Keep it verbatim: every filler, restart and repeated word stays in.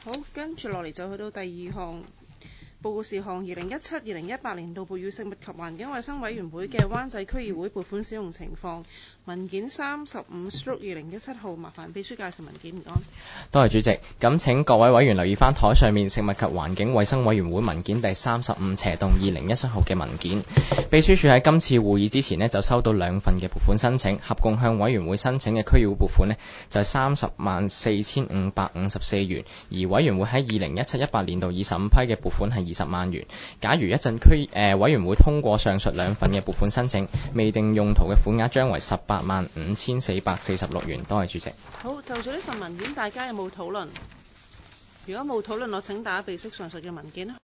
好，跟住落嚟就去到第二項報告事項，二零一七、二零一八年度撥予食物及環境衛生委員會嘅灣仔區議會撥款使用情況文件三十五 stroke 二零一七號，麻煩秘書介紹文件，唔該。 多謝主席，咁請各位委員留意翻台上面食物及環境衛生委員會文件第三十五斜動二零一七號嘅文件。秘書處喺今次會議之前呢，就收到兩份嘅撥款申請，合共向委員會申請嘅區議會撥款呢，就係三十萬四千五百五十四元，而委員會喺二零一七一八年度二十五批嘅撥款係二十萬元。假如一陣區誒委員會通過上述兩份嘅撥款申請，未定用途嘅款額將為十八萬五千四百四十六元。多謝主席。 好，就住呢份文件，大家有冇討論？如果冇討論，我請大家備悉上述嘅文件。